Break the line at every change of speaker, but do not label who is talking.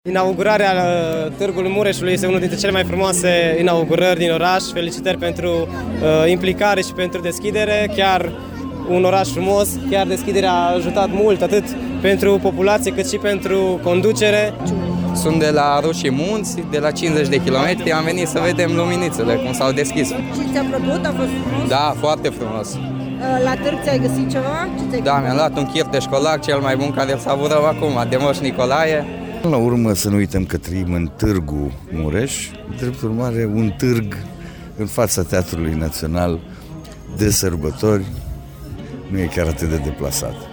Inaugurarea Târgului Mureșului este unul dintre cele mai frumoase inaugurări din oraș. Felicitări pentru implicare și pentru deschidere. Chiar un oraș frumos, chiar deschiderea a ajutat mult, atât pentru populație cât și pentru conducere.
Sunt de la Roșii Munți, de la 50 de kilometri, am venit să vedem luminițele, cum s-au deschis.
Și ți-a plăcut? A fost frumos?
Da, foarte frumos.
La târg ți-ai găsit ceva?
Da, mi-am luat un chir de școlac, cel mai bun care îl savurăm acum, de Moș Nicolae.
La urmă să nu uităm că trăim în Târgu Mureș, drept urmare un târg în fața Teatrului Național de sărbători nu e chiar atât de deplasat.